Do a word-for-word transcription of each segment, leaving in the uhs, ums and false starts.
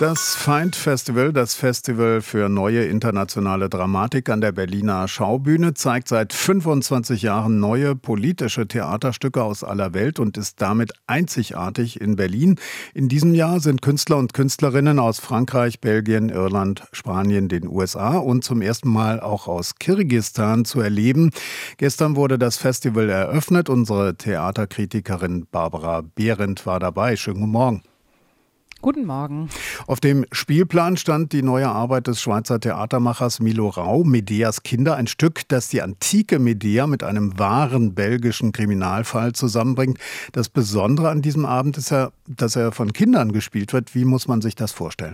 Das Feind Festival, das Festival für neue internationale Dramatik an der Berliner Schaubühne, zeigt seit fünfundzwanzig Jahren neue politische Theaterstücke aus aller Welt und ist damit einzigartig in Berlin. In diesem Jahr sind Künstler und Künstlerinnen aus Frankreich, Belgien, Irland, Spanien, den U S A und zum ersten Mal auch aus Kirgisistan zu erleben. Gestern wurde das Festival eröffnet. Unsere Theaterkritikerin Barbara Behrendt war dabei. Schönen guten Morgen. Guten Morgen. Auf dem Spielplan stand die neue Arbeit des Schweizer Theatermachers Milo Rau, Medeas Kinder, ein Stück, das die antike Medea mit einem wahren belgischen Kriminalfall zusammenbringt. Das Besondere an diesem Abend ist ja, dass er von Kindern gespielt wird. Wie muss man sich das vorstellen?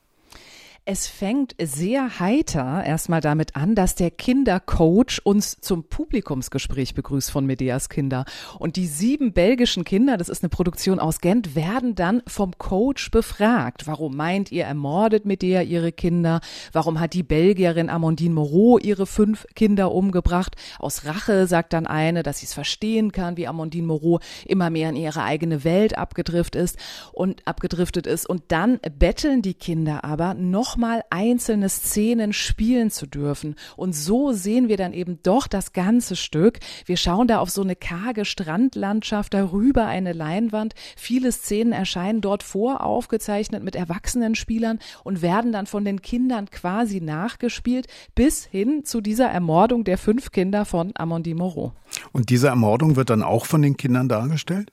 Es fängt sehr heiter erstmal damit an, dass der Kindercoach uns zum Publikumsgespräch begrüßt von Medeas Kinder. Und die sieben belgischen Kinder, das ist eine Produktion aus Gent, werden dann vom Coach befragt. Warum meint ihr, ermordet Medea ihre Kinder? Warum hat die Belgierin Amandine Moreau ihre fünf Kinder umgebracht? Aus Rache sagt dann eine, dass sie es verstehen kann, wie Amandine Moreau immer mehr in ihre eigene Welt abgedriftet ist und abgedriftet ist. Und dann betteln die Kinder aber noch mal einzelne Szenen spielen zu dürfen. Und so sehen wir dann eben doch das ganze Stück. Wir schauen da auf so eine karge Strandlandschaft, darüber eine Leinwand. Viele Szenen erscheinen dort voraufgezeichnet mit erwachsenen Spielern und werden dann von den Kindern quasi nachgespielt, bis hin zu dieser Ermordung der fünf Kinder von Amandine Moreau. Und diese Ermordung wird dann auch von den Kindern dargestellt?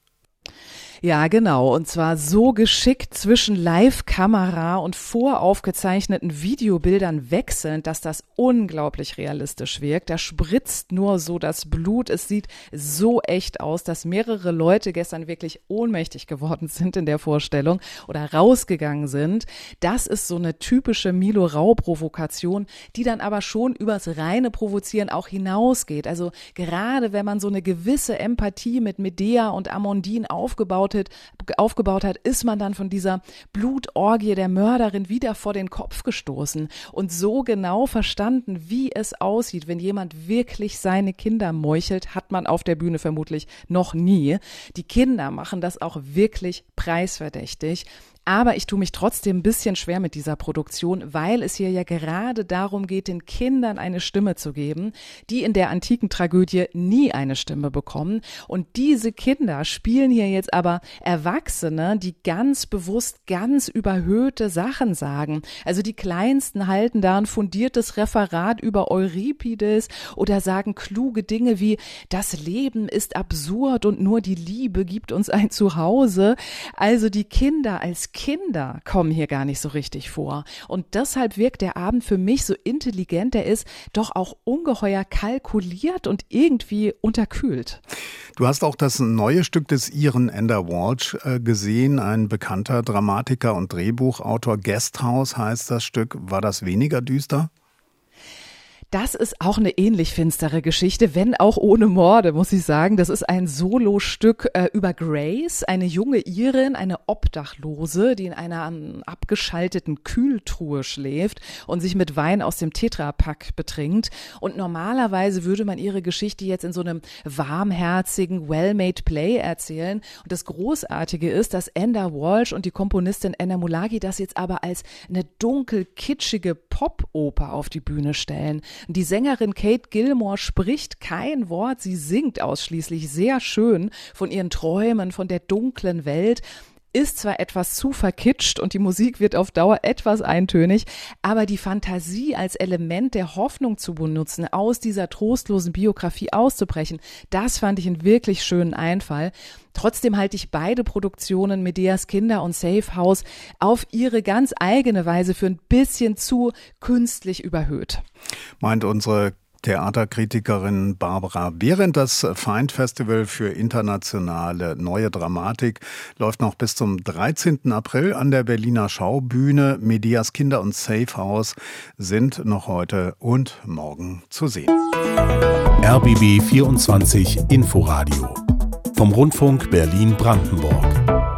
Ja, genau. Und zwar so geschickt zwischen Live-Kamera und voraufgezeichneten Videobildern wechselnd, dass das unglaublich realistisch wirkt. Da spritzt nur so das Blut. Es sieht so echt aus, dass mehrere Leute gestern wirklich ohnmächtig geworden sind in der Vorstellung oder rausgegangen sind. Das ist so eine typische Milo Rau-Provokation, die dann aber schon übers reine Provozieren auch hinausgeht. Also gerade wenn man so eine gewisse Empathie mit Medea und Amandine aufgebaut hat, aufgebaut hat, ist man dann von dieser Blutorgie der Mörderin wieder vor den Kopf gestoßen und so genau verstanden, wie es aussieht, wenn jemand wirklich seine Kinder meuchelt, hat man auf der Bühne vermutlich noch nie. Die Kinder machen das auch wirklich preisverdächtig. Aber ich tue mich trotzdem ein bisschen schwer mit dieser Produktion, weil es hier ja gerade darum geht, den Kindern eine Stimme zu geben, die in der antiken Tragödie nie eine Stimme bekommen. Und diese Kinder spielen hier jetzt aber Erwachsene, die ganz bewusst ganz überhöhte Sachen sagen. Also die Kleinsten halten da ein fundiertes Referat über Euripides oder sagen kluge Dinge wie, das Leben ist absurd und nur die Liebe gibt uns ein Zuhause. Also die Kinder als Kinder kommen hier gar nicht so richtig vor. Und deshalb wirkt der Abend für mich so intelligent, er ist doch auch ungeheuer kalkuliert und irgendwie unterkühlt. Du hast auch das neue Stück des Iren Ender Walsh äh, gesehen, ein bekannter Dramatiker und Drehbuchautor. Guesthouse heißt das Stück. War das weniger düster? Das ist auch eine ähnlich finstere Geschichte, wenn auch ohne Morde, muss ich sagen. Das ist ein Solostück äh, über Grace, eine junge Irin, eine Obdachlose, die in einer um, abgeschalteten Kühltruhe schläft und sich mit Wein aus dem Tetrapack betrinkt. Und normalerweise würde man ihre Geschichte jetzt in so einem warmherzigen, well-made Play erzählen. Und das Großartige ist, dass Ender Walsh und die Komponistin Enna Mulagi das jetzt aber als eine dunkel-kitschige Pop-Oper auf die Bühne stellen. Die Sängerin Kate Gilmore spricht kein Wort, sie singt ausschließlich sehr schön von ihren Träumen, von der dunklen Welt. Ist zwar etwas zu verkitscht und die Musik wird auf Dauer etwas eintönig, aber die Fantasie als Element der Hoffnung zu benutzen, aus dieser trostlosen Biografie auszubrechen, das fand ich einen wirklich schönen Einfall. Trotzdem halte ich beide Produktionen, Medeas Kinder und Safe House, auf ihre ganz eigene Weise für ein bisschen zu künstlich überhöht. Meint unsere Theaterkritikerin Barbara Behrendt. Das Feind Festival für internationale neue Dramatik läuft noch bis zum dreizehnten April an der Berliner Schaubühne. Medeas Kinder und Safe House sind noch heute und morgen zu sehen. R B B vierundzwanzig Inforadio vom Rundfunk Berlin-Brandenburg.